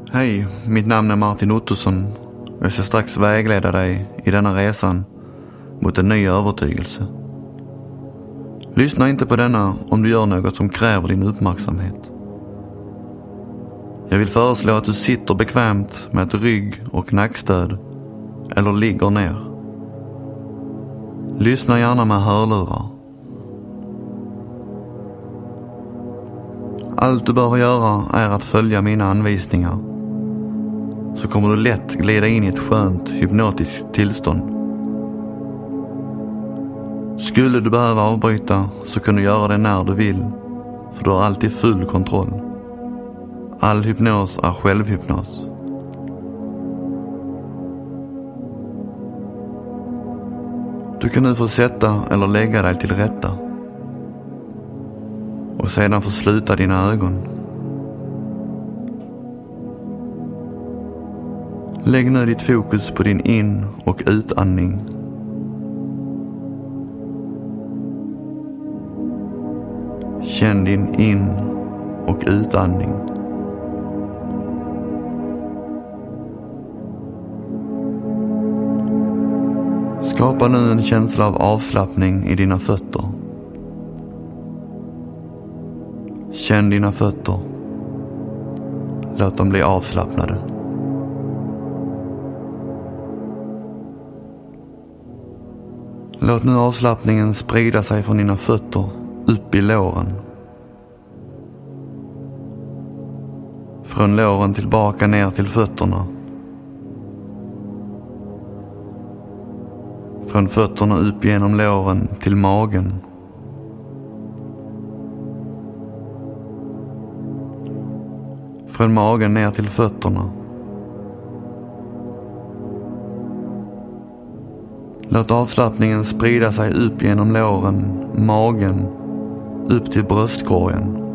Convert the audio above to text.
Hej, mitt namn är Martin Ottosson. Jag ska strax vägleda dig i denna resan mot en ny övertygelse. Lyssna inte på denna om du gör något som kräver din uppmärksamhet. Jag vill föreslå att du sitter bekvämt med ett rygg- och nackstöd eller ligger ner. Lyssna gärna med hörlurar. Allt du behöver göra är att följa mina anvisningar. Så kommer du lätt glida in i ett skönt hypnotiskt tillstånd. Skulle du behöva avbryta så kan du göra det när du vill, för du har alltid full kontroll. All hypnos är självhypnos. Du kan nu få sätta eller lägga dig till rätta och sedan få sluta dina ögon. Lägg nu ditt fokus på din in- och utandning. Känn din in- och utandning. Skapa nu en känsla av avslappning i dina fötter. Känn dina fötter. Låt dem bli avslappnade. Låt nu avslappningen sprida sig från dina fötter upp i låren. Från låren tillbaka ner till fötterna. Från fötterna upp genom låren till magen. Från magen ner till fötterna. Låt avslappningen sprida sig upp genom låren, magen, upp till bröstkorgen.